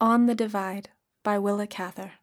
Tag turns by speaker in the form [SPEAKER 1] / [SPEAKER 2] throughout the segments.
[SPEAKER 1] On the Divide by Willa Cather.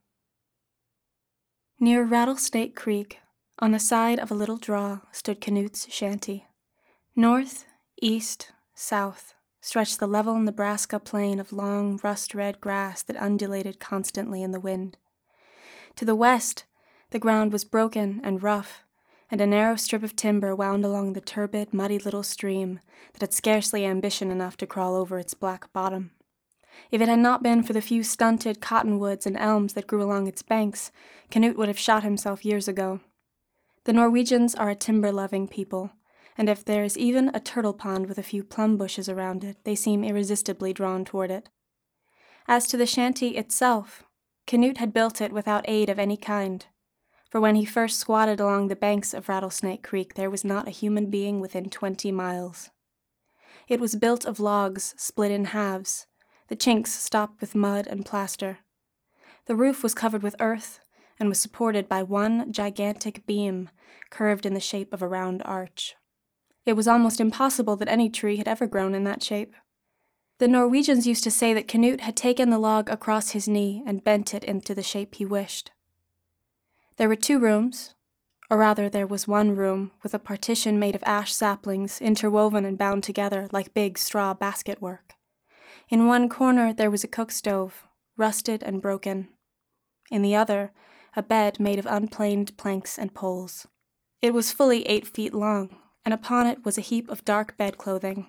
[SPEAKER 1] Near Rattlesnake Creek, on the side of a little draw, stood Canute's shanty. North, east, south stretched the level Nebraska plain of long, rust-red grass that undulated constantly in the wind. To the west, the ground was broken and rough, and a narrow strip of timber wound along the turbid, muddy little stream that had scarcely ambition enough to crawl over its black bottom. If it had not been for the few stunted cottonwoods and elms that grew along its banks, Canute would have shot himself years ago. The Norwegians are a timber-loving people, and if there is even a turtle pond with a few plum bushes around it, they seem irresistibly drawn toward it. As to the shanty itself, Canute had built it without aid of any kind, for when he first squatted along the banks of Rattlesnake Creek, there was not a human being within 20 miles. It was built of logs split in halves, the chinks stopped with mud and plaster. The roof was covered with earth and was supported by one gigantic beam curved in the shape of a round arch. It was almost impossible that any tree had ever grown in that shape. The Norwegians used to say that Canute had taken the log across his knee and bent it into the shape he wished. There were 2 rooms, or rather there was one room with a partition made of ash saplings interwoven and bound together like big straw basket work. In one corner there was a cook stove, rusted and broken. In the other, a bed made of unplaned planks and poles. It was fully 8 feet long, and upon it was a heap of dark bedclothing.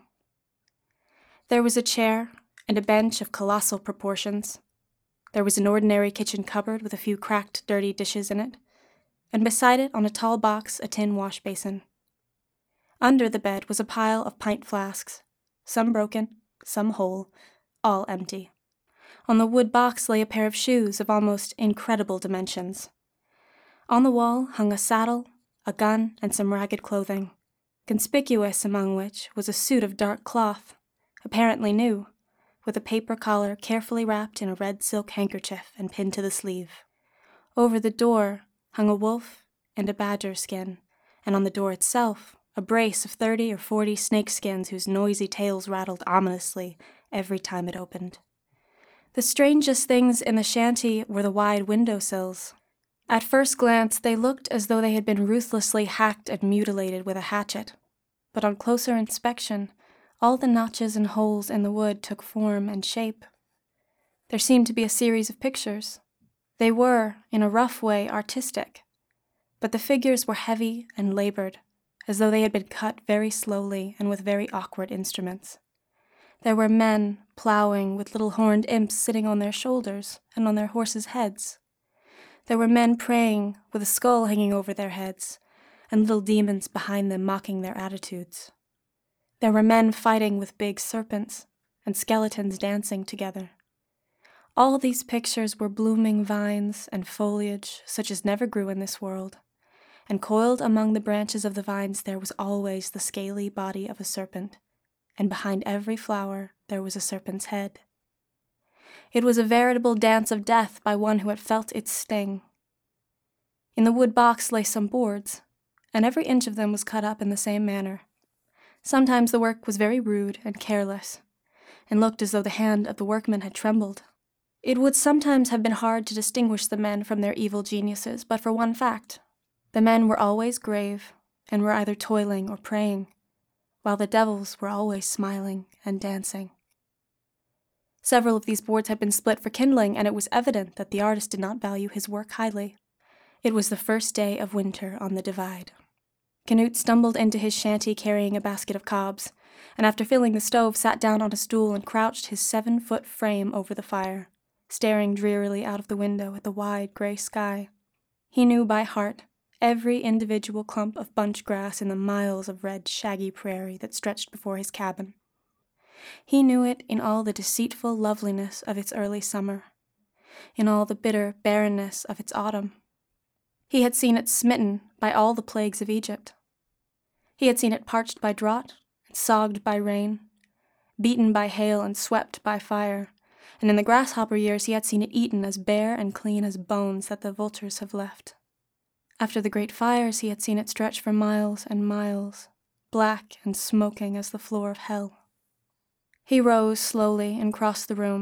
[SPEAKER 1] There was a chair and a bench of colossal proportions. There was an ordinary kitchen cupboard with a few cracked, dirty dishes in it, and beside it on a tall box a tin wash basin. Under the bed was a pile of pint flasks, some broken, some whole, all empty. On the wood box lay a pair of shoes of almost incredible dimensions. On the wall hung a saddle, a gun, and some ragged clothing, conspicuous among which was a suit of dark cloth, apparently new, with a paper collar carefully wrapped in a red silk handkerchief and pinned to the sleeve. Over the door hung a wolf and a badger skin, and on the door itself a brace of 30 or 40 snake skins whose noisy tails rattled ominously every time it opened. The strangest things in the shanty were the wide windowsills. At first glance, they looked as though they had been ruthlessly hacked and mutilated with a hatchet, but on closer inspection, all the notches and holes in the wood took form and shape. There seemed to be a series of pictures. They were, in a rough way, artistic, but the figures were heavy and labored, as though they had been cut very slowly and with very awkward instruments. There were men plowing with little horned imps sitting on their shoulders and on their horses' heads. There were men praying with a skull hanging over their heads, and little demons behind them mocking their attitudes. There were men fighting with big serpents, and skeletons dancing together. All these pictures were blooming vines and foliage such as never grew in this world, and coiled among the branches of the vines there was always the scaly body of a serpent, and behind every flower there was a serpent's head. It was a veritable dance of death by one who had felt its sting. In the wood box lay some boards, and every inch of them was cut up in the same manner. Sometimes the work was very rude and careless, and looked as though the hand of the workman had trembled. It would sometimes have been hard to distinguish the men from their evil geniuses, but for one fact. The men were always grave, and were either toiling or praying, while the devils were always smiling and dancing. Several of these boards had been split for kindling, and it was evident that the artist did not value his work highly. It was the first day of winter on the Divide. Canute stumbled into his shanty carrying a basket of cobs, and after filling the stove sat down on a stool and crouched his 7-foot frame over the fire, staring drearily out of the window at the wide gray sky. He knew by heart every individual clump of bunch grass in the miles of red, shaggy prairie that stretched before his cabin. He knew it in all the deceitful loveliness of its early summer, in all the bitter barrenness of its autumn. He had seen it smitten by all the plagues of Egypt. He had seen it parched by drought and sogged by rain, beaten by hail and swept by fire, and in the grasshopper years he had seen it eaten as bare and clean as bones that the vultures have left. After the great fires, he had seen it stretch for miles and miles, black and smoking as the floor of hell. He rose slowly and crossed the room,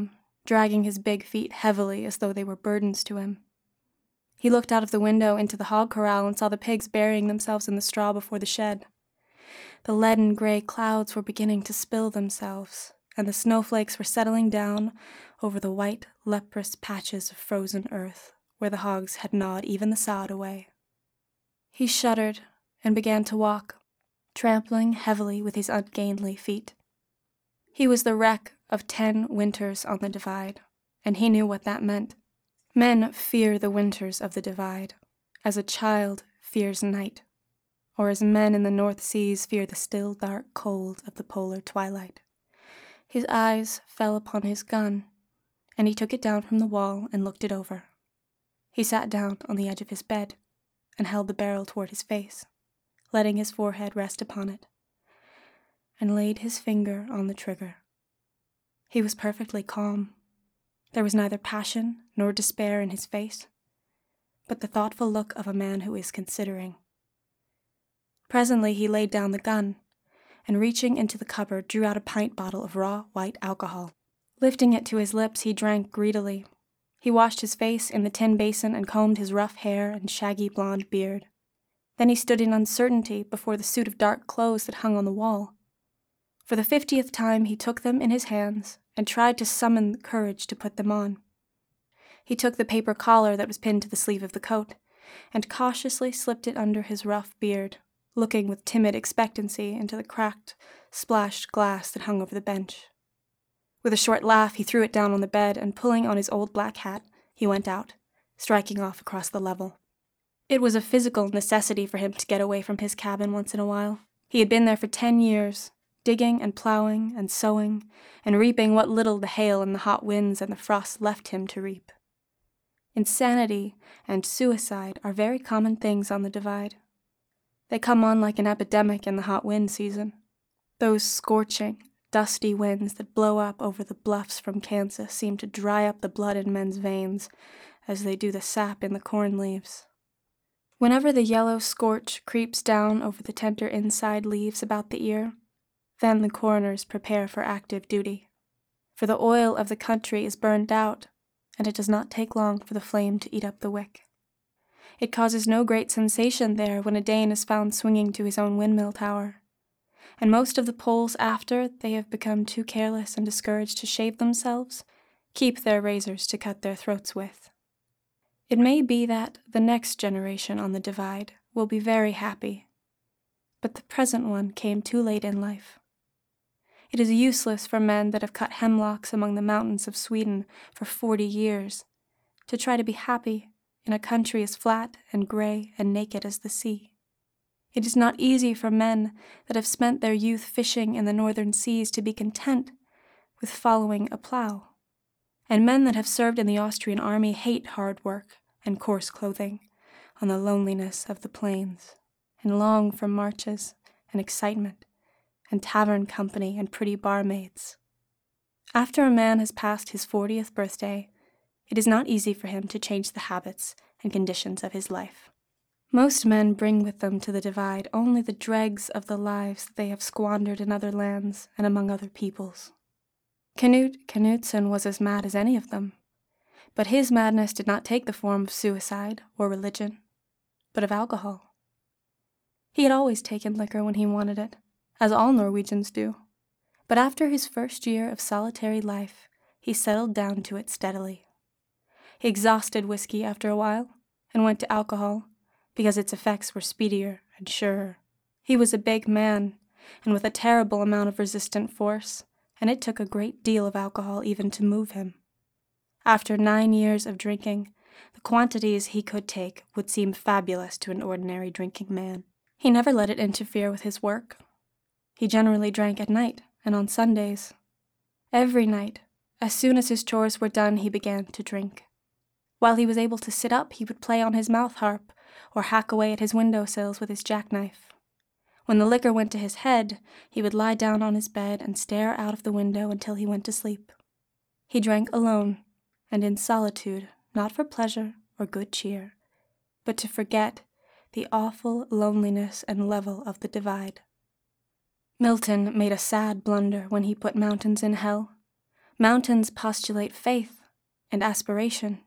[SPEAKER 1] dragging his big feet heavily as though they were burdens to him. He looked out of the window into the hog corral and saw the pigs burying themselves in the straw before the shed. The leaden gray clouds were beginning to spill themselves, and the snowflakes were settling down over the white, leprous patches of frozen earth where the hogs had gnawed even the sod away. He shuddered and began to walk, trampling heavily with his ungainly feet. He was the wreck of 10 winters on the Divide, and he knew what that meant. Men fear the winters of the Divide, as a child fears night, or as men in the North Seas fear the still dark cold of the polar twilight. His eyes fell upon his gun, and he took it down from the wall and looked it over. He sat down on the edge of his bed and held the barrel toward his face, letting his forehead rest upon it, and laid his finger on the trigger. He was perfectly calm. There was neither passion nor despair in his face, but the thoughtful look of a man who is considering. Presently he laid down the gun, and reaching into the cupboard drew out a pint bottle of raw white alcohol. Lifting it to his lips, he drank greedily. He washed his face in the tin basin and combed his rough hair and shaggy blonde beard. Then he stood in uncertainty before the suit of dark clothes that hung on the wall. For the 50th time he took them in his hands and tried to summon courage to put them on. He took the paper collar that was pinned to the sleeve of the coat and cautiously slipped it under his rough beard, looking with timid expectancy into the cracked, splashed glass that hung over the bench. With a short laugh, he threw it down on the bed, and pulling on his old black hat, he went out, striking off across the level. It was a physical necessity for him to get away from his cabin once in a while. He had been there for 10 years, digging and plowing and sowing, and reaping what little the hail and the hot winds and the frost left him to reap. Insanity and suicide are very common things on the Divide. They come on like an epidemic in the hot wind season. Those scorching, dusty winds that blow up over the bluffs from Kansas seem to dry up the blood in men's veins as they do the sap in the corn leaves. Whenever the yellow scorch creeps down over the tender inside leaves about the ear, then the coroners prepare for active duty. For the oil of the country is burned out, and it does not take long for the flame to eat up the wick. It causes no great sensation there when a Dane is found swinging to his own windmill tower, and most of the Poles, after they have become too careless and discouraged to shave themselves, keep their razors to cut their throats with. It may be that the next generation on the Divide will be very happy, but the present one came too late in life. It is useless for men that have cut hemlocks among the mountains of Sweden for 40 years to try to be happy in a country as flat and gray and naked as the sea. It is not easy for men that have spent their youth fishing in the northern seas to be content with following a plow. And men that have served in the Austrian army hate hard work and coarse clothing on the loneliness of the plains, and long for marches and excitement and tavern company and pretty barmaids. After a man has passed his 40th birthday, it is not easy for him to change the habits and conditions of his life. Most men bring with them to the Divide only the dregs of the lives that they have squandered in other lands and among other peoples. Knut Knutson was as mad as any of them, but his madness did not take the form of suicide or religion, but of alcohol. He had always taken liquor when he wanted it, as all Norwegians do, but after his first year of solitary life, he settled down to it steadily. He exhausted whiskey after a while and went to alcohol, because its effects were speedier and surer. He was a big man, and with a terrible amount of resistant force, and it took a great deal of alcohol even to move him. After 9 years of drinking, the quantities he could take would seem fabulous to an ordinary drinking man. He never let it interfere with his work. He generally drank at night and on Sundays. Every night, as soon as his chores were done, he began to drink. While he was able to sit up, he would play on his mouth harp or hack away at his window sills with his jackknife. When the liquor went to his head, he would lie down on his bed and stare out of the window until he went to sleep. He drank alone and in solitude, not for pleasure or good cheer, but to forget the awful loneliness and level of the Divide. Milton made a sad blunder when he put mountains in hell, Mountains postulate faith and aspiration.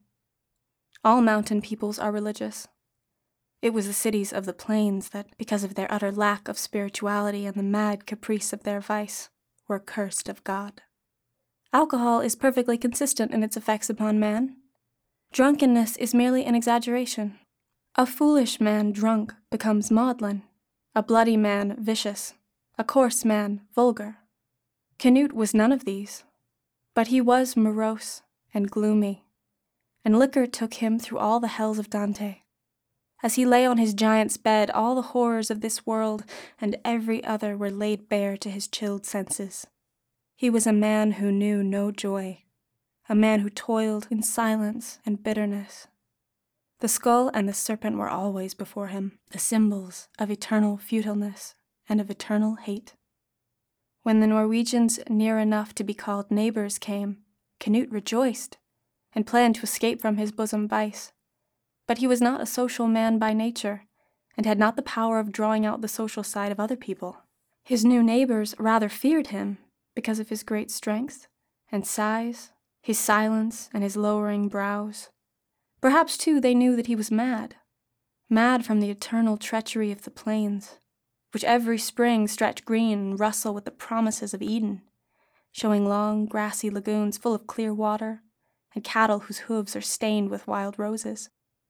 [SPEAKER 1] All mountain peoples are religious. It was the cities of the plains that, because of their utter lack of spirituality and the mad caprice of their vice, were cursed of God. Alcohol is perfectly consistent in its effects upon man. Drunkenness is merely an exaggeration. A foolish man drunk becomes maudlin, a bloody man vicious, a coarse man vulgar. Canute was none of these, but he was morose and gloomy, and liquor took him through all the hells of Dante. As he lay on his giant's bed, all the horrors of this world and every other were laid bare to his chilled senses. He was a man who knew no joy, a man who toiled in silence and bitterness. The skull and the serpent were always before him, the symbols of eternal futileness and of eternal hate. When the Norwegians near enough to be called neighbors came, Canute rejoiced and planned to escape from his bosom vice. But he was not a social man by nature, and had not the power of drawing out the social side of other people. His new neighbors rather feared him because of his great strength and size, his silence and his lowering brows. Perhaps, too, they knew that he was mad from the eternal treachery of the plains, which every spring stretch green and rustle with the promises of Eden, showing long, grassy lagoons full of clear water, and cattle whose hooves are stained with wild roses.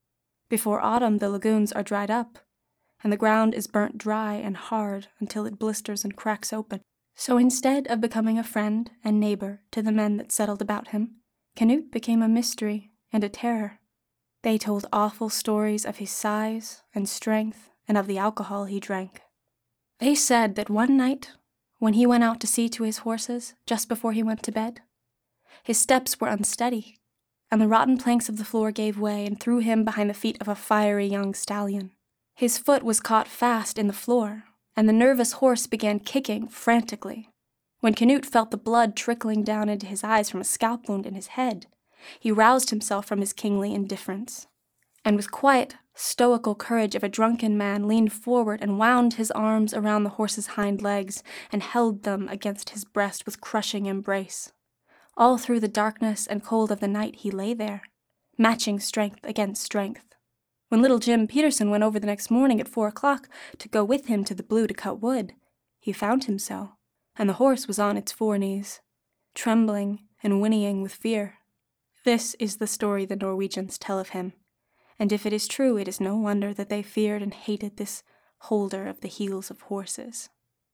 [SPEAKER 1] Before autumn, the lagoons are dried up, and the ground is burnt dry and hard until it blisters and cracks open. So instead of becoming a friend and neighbor to the men that settled about him, Canute became a mystery and a terror. They told awful stories of his size and strength and of the alcohol he drank. They said that one night, when he went out to see to his horses just before he went to bed, his steps were unsteady, and the rotten planks of the floor gave way and threw him behind the feet of a fiery young stallion. His foot was caught fast in the floor, and the nervous horse began kicking frantically. When Canute felt the blood trickling down into his eyes from a scalp wound in his head, he roused himself from his kingly indifference, and with quiet, stoical courage of a drunken man leaned forward and wound his arms around the horse's hind legs and held them against his breast with crushing embrace. All through the darkness and cold of the night he lay there, matching strength against strength. When little Jim Peterson went over the next morning at 4 o'clock to go with him to the Blue to cut wood, he found him so, and the horse was on its 4 knees, trembling and whinnying with fear. This is the story the Norwegians tell of him, and if it is true, it is no wonder that they feared and hated this holder of the heels of horses.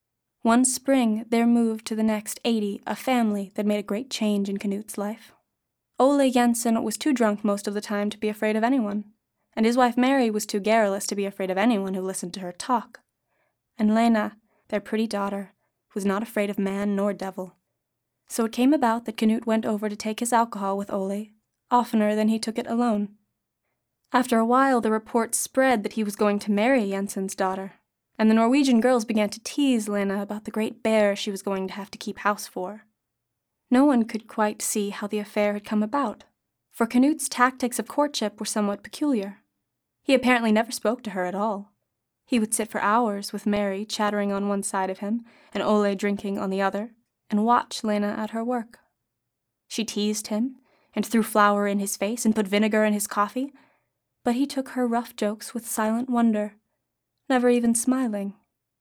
[SPEAKER 1] One spring, there moved to the next 80 a family that made a great change in Canute's life. Ole Jensen was too drunk most of the time to be afraid of anyone, and his wife Mary was too garrulous to be afraid of anyone who listened to her talk. And Lena, their pretty daughter, was not afraid of man nor devil. So it came about that Canute went over to take his alcohol with Ole oftener than he took it alone. After a while, the report spread that he was going to marry Jensen's daughter, and the Norwegian girls began to tease Lena about the great bear she was going to have to keep house for. No one could quite see how the affair had come about, for Canute's tactics of courtship were somewhat peculiar. He apparently never spoke to her at all. He would sit for hours with Mary chattering on one side of him and Ole drinking on the other, and watch Lena at her work. She teased him, and threw flour in his face and put vinegar in his coffee, but he took her rough jokes with silent wonder, never even smiling.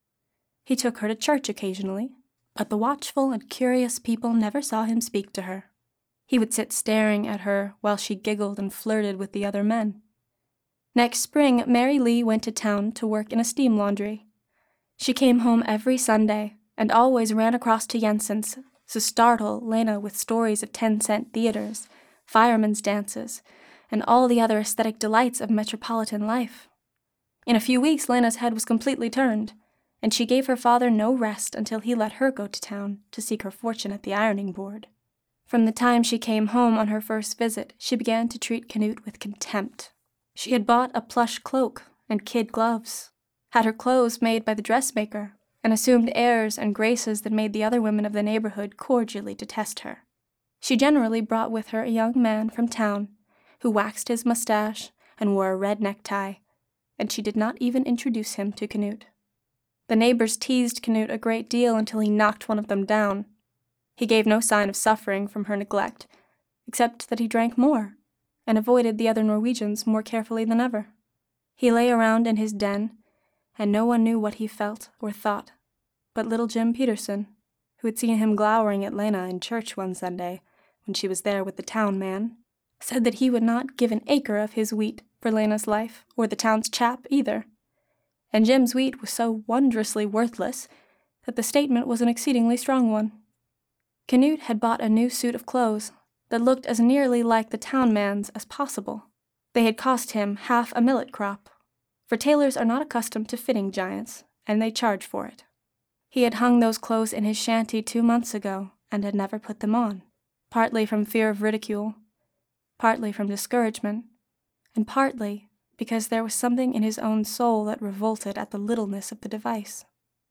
[SPEAKER 1] He took her to church occasionally, but the watchful and curious people never saw him speak to her. He would sit staring at her while she giggled and flirted with the other men. Next spring, Mary Lee went to town to work in a steam laundry. She came home every Sunday, and always ran across to Jensen's to startle Lena with stories of 10-cent theaters, firemen's dances, and all the other aesthetic delights of metropolitan life. In a few weeks, Lena's head was completely turned, and she gave her father no rest until he let her go to town to seek her fortune at the ironing board. From the time she came home on her first visit, she began to treat Canute with contempt. She had bought a plush cloak and kid gloves, had her clothes made by the dressmaker, and assumed airs and graces that made the other women of the neighborhood cordially detest her. She generally brought with her a young man from town who waxed his mustache and wore a red necktie, and she did not even introduce him to Canute. The neighbors teased Canute a great deal until he knocked one of them down. He gave no sign of suffering from her neglect, except that he drank more and avoided the other Norwegians more carefully than ever. He lay around in his den, and no one knew what he felt or thought but little Jim Peterson, who had seen him glowering at Lena in church one Sunday when she was there with the town man, said that he would not give an acre of his wheat for Lena's life, or the town's chap either. And Jim's wheat was so wondrously worthless that the statement was an exceedingly strong one. Canute had bought a new suit of clothes that looked as nearly like the town man's as possible. They had cost him half a millet crop, for tailors are not accustomed to fitting giants, and they charge for it. He had hung those clothes in his shanty 2 months ago, and had never put them on, partly from fear of ridicule, partly from discouragement, and partly because there was something in his own soul that revolted at the littleness of the device.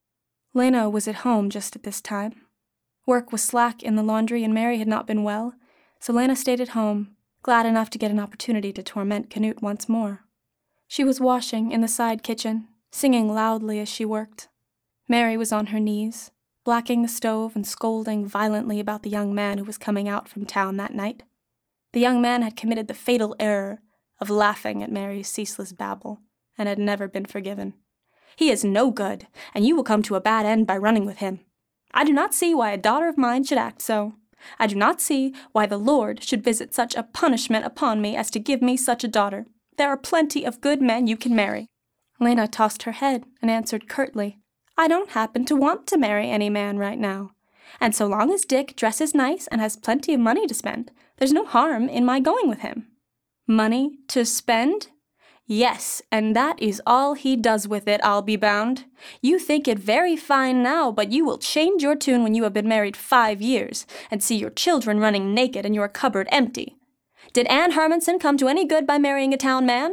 [SPEAKER 1] Lena was at home just at this time. Work was slack in the laundry, and Mary had not been well, so Lena stayed at home, glad enough to get an opportunity to torment Canute once more. She was washing in the side kitchen, singing loudly as she worked. Mary was on her knees, blacking the stove and scolding violently about the young man who was coming out from town that night. The young man had committed the fatal error of laughing at Mary's ceaseless babble, and had never been forgiven. "He is no good, and you will come to a bad end by running with him. I do not see why a daughter of mine should act so. I do not see why the Lord should visit such a punishment upon me as to give me such a daughter. There are plenty of good men you can marry." Lena tossed her head and answered curtly, "I don't happen to want to marry any man right now. And so long as Dick dresses nice and has plenty of money to spend, there's no harm in my going with him." "Money to spend?" "Yes, and that is all he does with it, I'll be bound. You think it very fine now, but you will change your tune when you have been married 5 years, and see your children running naked and your cupboard empty. Did Anne Hermanson come to any good by marrying a town man?"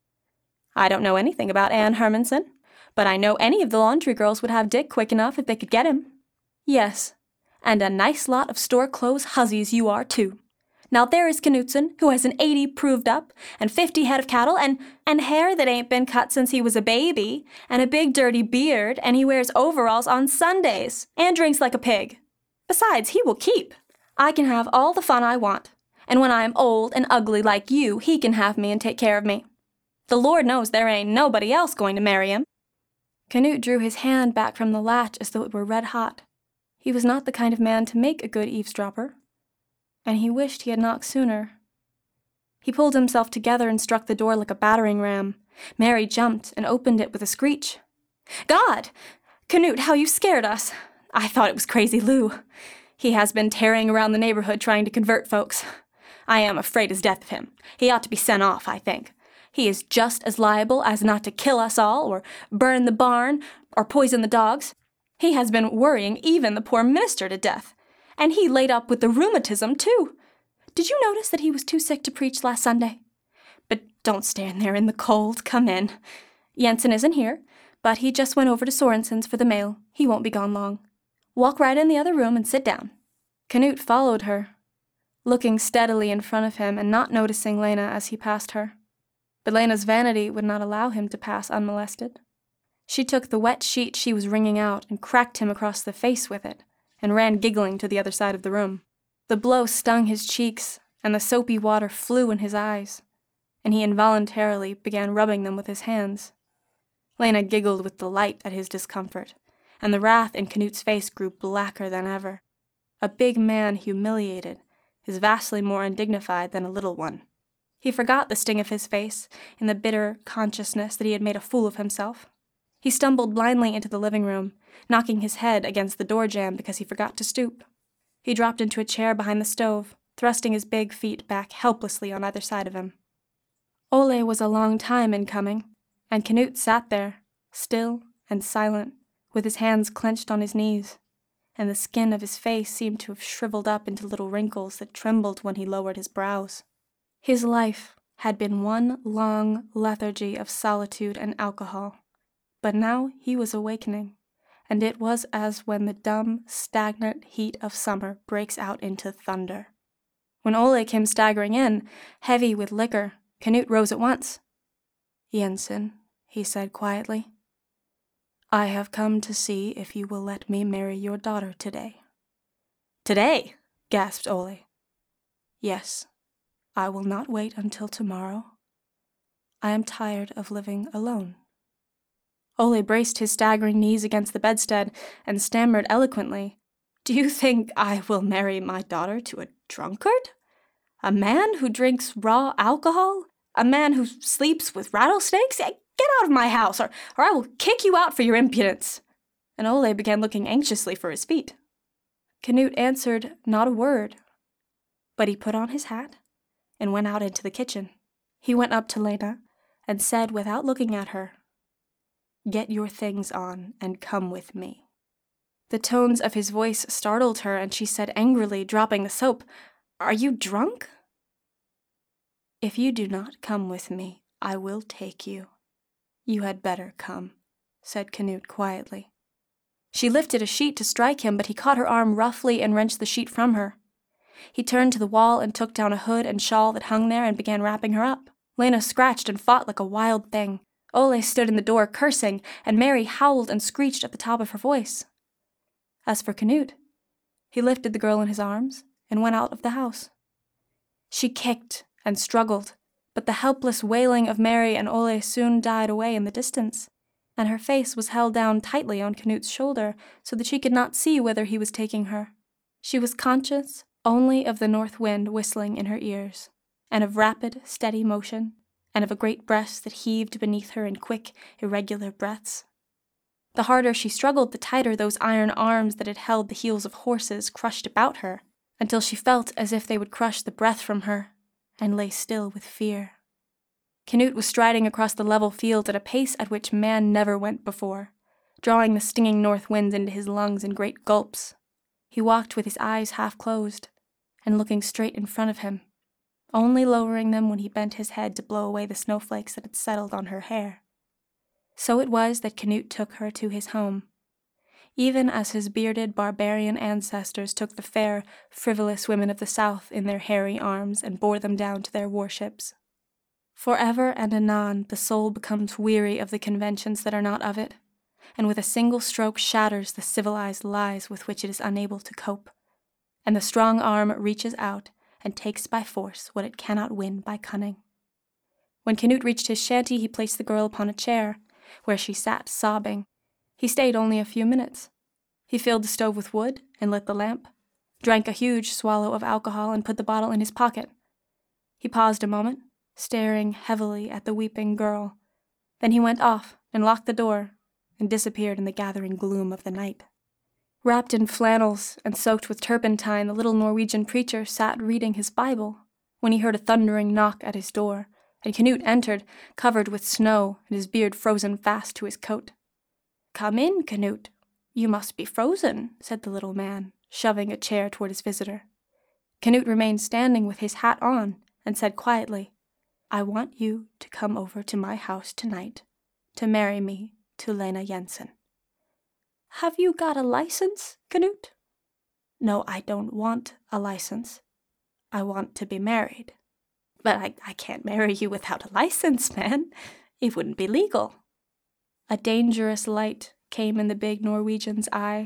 [SPEAKER 1] "I don't know anything about Anne Hermanson, but I know any of the laundry girls would have Dick quick enough if they could get him." "Yes, and a nice lot of store-clothes hussies you are, too. Now there is Knutson, who has an 80 proved up, and 50 head of cattle, and hair that ain't been cut since he was a baby, and a big dirty beard, and he wears overalls on Sundays, and drinks like a pig. Besides, he will keep. I can have all the fun I want, and when I am old and ugly like you, he can have me and take care of me. The Lord knows there ain't nobody else going to marry him." Canute drew his hand back from the latch as though it were red hot. He was not the kind of man to make a good eavesdropper, and he wished he had knocked sooner. He pulled himself together and struck the door like a battering ram. Mary jumped and opened it with a screech. "God! Canute, how you scared us! I thought it was Crazy Lou. He has been tearing around the neighborhood trying to convert folks. I am afraid as death of him. He ought to be sent off, I think. He is just as liable as not to kill us all, or burn the barn, or poison the dogs. He has been worrying even the poor minister to death. And he laid up with the rheumatism, too. Did you notice that he was too sick to preach last Sunday? But don't stand there in the cold. Come in. Jensen isn't here, but he just went over to Sorensen's for the mail. He won't be gone long. Walk right in the other room and sit down." Canute followed her, looking steadily in front of him and not noticing Lena as he passed her. But Lena's vanity would not allow him to pass unmolested. She took the wet sheet she was wringing out and cracked him across the face with it, and ran giggling to the other side of the room. The blow stung his cheeks, and the soapy water flew in his eyes, and he involuntarily began rubbing them with his hands. Lena giggled with delight at his discomfort, and the wrath in Canute's face grew blacker than ever. A big man humiliated is vastly more undignified than a little one. He forgot the sting of his face in the bitter consciousness that he had made a fool of himself. He stumbled blindly into the living room, knocking his head against the door jamb because he forgot to stoop. He dropped into a chair behind the stove, thrusting his big feet back helplessly on either side of him. Ole was a long time in coming, and Canute sat there, still and silent, with his hands clenched on his knees, and the skin of his face seemed to have shriveled up into little wrinkles that trembled when he lowered his brows. His life had been one long lethargy of solitude and alcohol, but now he was awakening, and it was as when the dumb, stagnant heat of summer breaks out into thunder. When Ole came staggering in, heavy with liquor, Canute rose at once. "Jensen," he said quietly, "I have come to see if you will let me marry your daughter today." Today, gasped Ole. Yes, I will not wait until tomorrow. I am tired of living alone. Ole braced his staggering knees against the bedstead and stammered eloquently, Do you think I will marry my daughter to a drunkard? A man who drinks raw alcohol? A man who sleeps with rattlesnakes? Get out of my house, or I will kick you out for your impudence. And Ole began looking anxiously for his feet. Canute answered not a word, but he put on his hat and went out into the kitchen. He went up to Lena and said without looking at her, Get your things on and come with me. The tones of his voice startled her, and she said angrily, dropping the soap, Are you drunk? If you do not come with me, I will take you. You had better come, said Canute quietly. She lifted a sheet to strike him, but he caught her arm roughly and wrenched the sheet from her. He turned to the wall and took down a hood and shawl that hung there and began wrapping her up. Lena scratched and fought like a wild thing. Ole stood in the door cursing, and Mary howled and screeched at the top of her voice. As for Canute, he lifted the girl in his arms and went out of the house. She kicked and struggled, but the helpless wailing of Mary and Ole soon died away in the distance, and her face was held down tightly on Canute's shoulder so that she could not see whither he was taking her. She was conscious only of the north wind whistling in her ears, and of rapid, steady motion, and of a great breast that heaved beneath her in quick, irregular breaths. The harder she struggled, the tighter those iron arms that had held the heels of horses crushed about her, until she felt as if they would crush the breath from her, and lay still with fear. Canute was striding across the level field at a pace at which man never went before, drawing the stinging north winds into his lungs in great gulps. He walked with his eyes half closed, and looking straight in front of him, only lowering them when he bent his head to blow away the snowflakes that had settled on her hair. So it was that Canute took her to his home, even as his bearded barbarian ancestors took the fair, frivolous women of the South in their hairy arms and bore them down to their warships. Forever and anon the soul becomes weary of the conventions that are not of it, and with a single stroke shatters the civilized lies with which it is unable to cope, and the strong arm reaches out and takes by force what it cannot win by cunning. When Canute reached his shanty, he placed the girl upon a chair, where she sat sobbing. He stayed only a few minutes. He filled the stove with wood and lit the lamp, drank a huge swallow of alcohol and put the bottle in his pocket. He paused a moment, staring heavily at the weeping girl. Then he went off and locked the door and disappeared in the gathering gloom of the night. Wrapped in flannels and soaked with turpentine, the little Norwegian preacher sat reading his Bible when he heard a thundering knock at his door, and Canute entered, covered with snow and his beard frozen fast to his coat. "Come in, Canute. You must be frozen," said the little man, shoving a chair toward his visitor. Canute remained standing with his hat on and said quietly, "I want you to come over to my house tonight to marry me to Lena Jensen." "Have you got a license, Canute?" "No, I don't want a license. I want to be married." "But I can't marry you without a license, man. It wouldn't be legal." A dangerous light came in the big Norwegian's eye.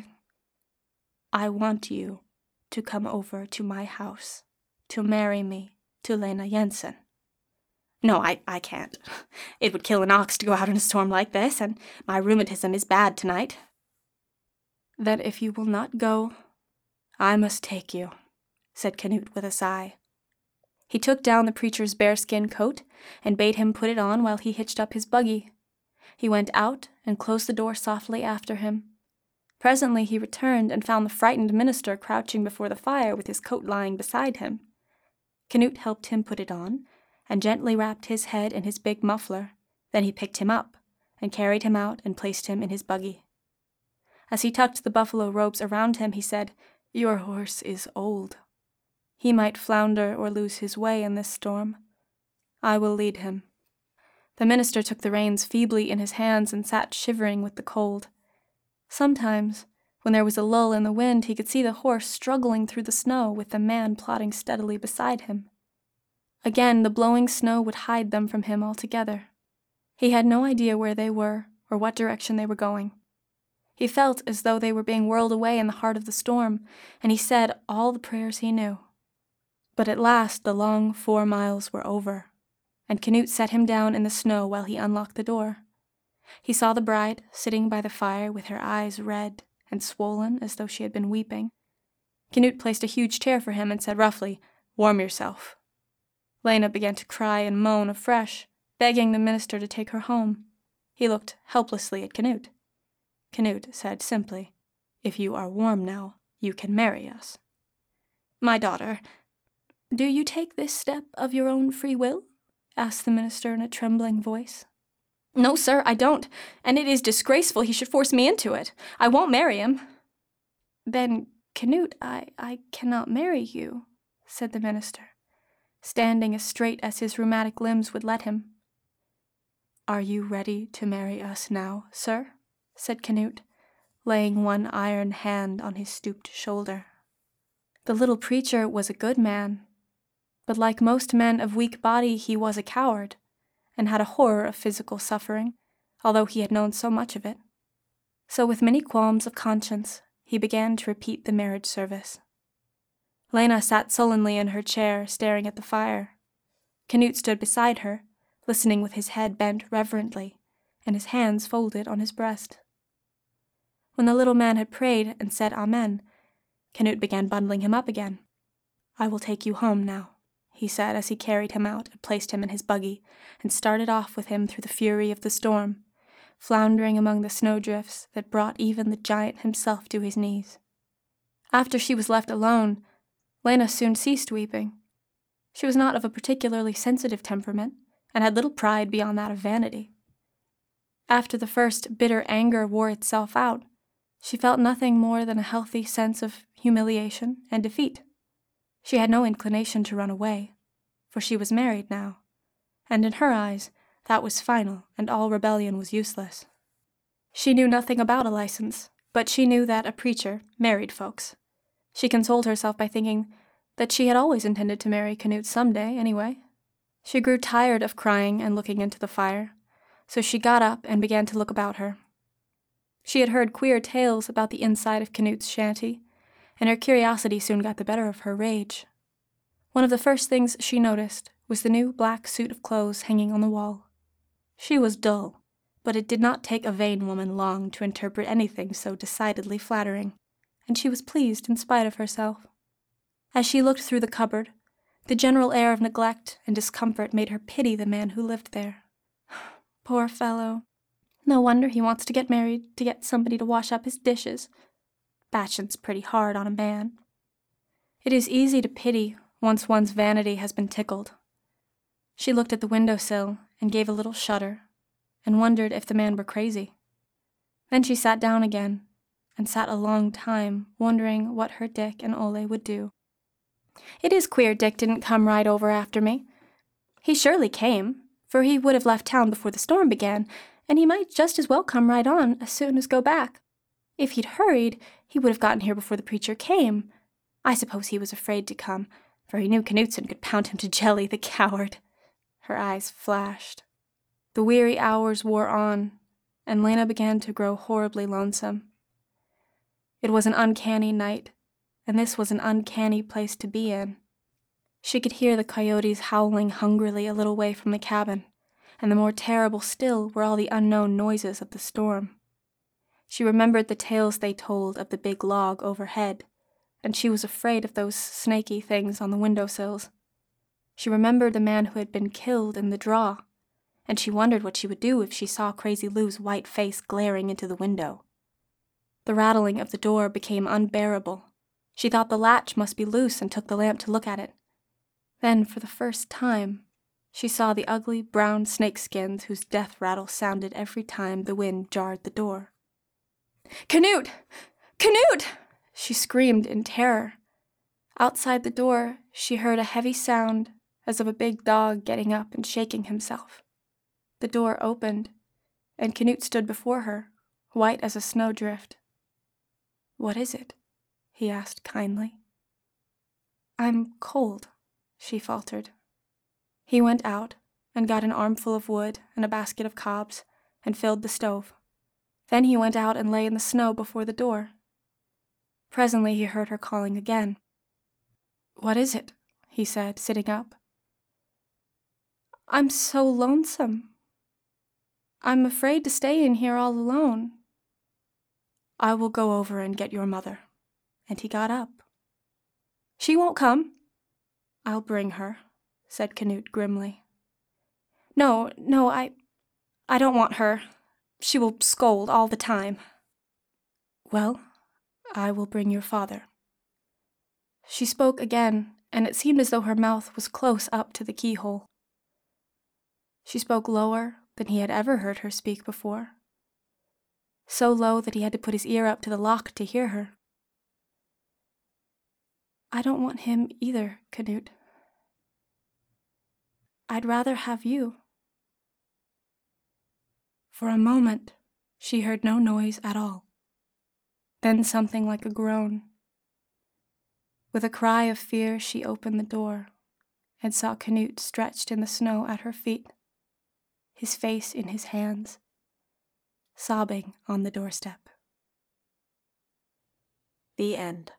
[SPEAKER 1] "I want you to come over to my house to marry me to Lena Jensen." "No, I can't. It would kill an ox to go out in a storm like this, and my rheumatism is bad tonight." "Then if you will not go, I must take you," said Canute with a sigh. He took down the preacher's bearskin coat and bade him put it on while he hitched up his buggy. He went out and closed the door softly after him. Presently he returned and found the frightened minister crouching before the fire with his coat lying beside him. Canute helped him put it on and gently wrapped his head in his big muffler. Then he picked him up and carried him out and placed him in his buggy. As he tucked the buffalo robes around him, he said, "Your horse is old. He might flounder or lose his way in this storm. I will lead him." The minister took the reins feebly in his hands and sat shivering with the cold. Sometimes, when there was a lull in the wind, he could see the horse struggling through the snow with the man plodding steadily beside him. Again, the blowing snow would hide them from him altogether. He had no idea where they were or what direction they were going. He felt as though they were being whirled away in the heart of the storm, and he said all the prayers he knew. But at last the long 4 miles were over, and Canute set him down in the snow while he unlocked the door. He saw the bride sitting by the fire with her eyes red and swollen as though she had been weeping. Canute placed a huge chair for him and said roughly, "Warm yourself." Lena began to cry and moan afresh, begging the minister to take her home. He looked helplessly at Canute. Canute said simply, "If you are warm now, you can marry us." "My daughter, do you take this step of your own free will?" asked the minister in a trembling voice. "No, sir, I don't, and it is disgraceful he should force me into it. I won't marry him." "Then, Canute, I cannot marry you," said the minister, standing as straight as his rheumatic limbs would let him. "Are you ready to marry us now, sir?" said Canute, laying one iron hand on his stooped shoulder. The little preacher was a good man, but like most men of weak body he was a coward, and had a horror of physical suffering, although he had known so much of it. So with many qualms of conscience, he began to repeat the marriage service. Lena sat sullenly in her chair, staring at the fire. Canute stood beside her, listening with his head bent reverently, and his hands folded on his breast. When the little man had prayed and said Amen, Canute began bundling him up again. "I will take you home now," he said as he carried him out and placed him in his buggy, and started off with him through the fury of the storm, floundering among the snowdrifts that brought even the giant himself to his knees. After she was left alone, Lena soon ceased weeping. She was not of a particularly sensitive temperament, and had little pride beyond that of vanity. After the first bitter anger wore itself out, she felt nothing more than a healthy sense of humiliation and defeat. She had no inclination to run away, for she was married now, and in her eyes that was final and all rebellion was useless. She knew nothing about a license, but she knew that a preacher married folks. She consoled herself by thinking that she had always intended to marry Canute someday anyway. She grew tired of crying and looking into the fire, so she got up and began to look about her. She had heard queer tales about the inside of Canute's shanty, and her curiosity soon got the better of her rage. One of the first things she noticed was the new black suit of clothes hanging on the wall. She was dull, but it did not take a vain woman long to interpret anything so decidedly flattering, and she was pleased in spite of herself. As she looked through the cupboard, the general air of neglect and discomfort made her pity the man who lived there. Poor fellow. No wonder he wants to get married to get somebody to wash up his dishes. Batchin's pretty hard on a man. It is easy to pity once one's vanity has been tickled. She looked at the windowsill and gave a little shudder, and wondered if the man were crazy. Then she sat down again, and sat a long time wondering what her Dick and Ole would do. It is queer Dick didn't come right over after me. He surely came, for he would have left town before the storm began, and he might just as well come right on as soon as go back. If he'd hurried, he would have gotten here before the preacher came. I suppose he was afraid to come, for he knew Knutson could pound him to jelly, the coward. Her eyes flashed. The weary hours wore on, and Lena began to grow horribly lonesome. It was an uncanny night, and this was an uncanny place to be in. She could hear the coyotes howling hungrily a little way from the cabin, and the more terrible still were all the unknown noises of the storm. She remembered the tales they told of the big log overhead, and she was afraid of those snaky things on the windowsills. She remembered the man who had been killed in the draw, and she wondered what she would do if she saw Crazy Lou's white face glaring into the window. The rattling of the door became unbearable. She thought the latch must be loose and took the lamp to look at it. Then, for the first time, she saw the ugly brown snakeskins whose death rattle sounded every time the wind jarred the door. "Canute! Canute!" she screamed in terror. Outside the door, she heard a heavy sound as of a big dog getting up and shaking himself. The door opened, and Canute stood before her, white as a snowdrift. "What is it?" he asked kindly. "I'm cold," she faltered. He went out and got an armful of wood and a basket of cobs and filled the stove. Then he went out and lay in the snow before the door. Presently he heard her calling again. "What is it?" he said, sitting up. "I'm so lonesome. I'm afraid to stay in here all alone." "I will go over and get your mother." And he got up. "She won't come." "I'll bring her," said Canute grimly. No, I don't want her. She will scold all the time." "Well, I will bring your father." She spoke again, and it seemed as though her mouth was close up to the keyhole. She spoke lower than he had ever heard her speak before, so low that he had to put his ear up to the lock to hear her. "I don't want him either, Canute. I'd rather have you." For a moment, she heard no noise at all. Then something like a groan. With a cry of fear, she opened the door and saw Canute stretched in the snow at her feet, his face in his hands, sobbing on the doorstep. The end.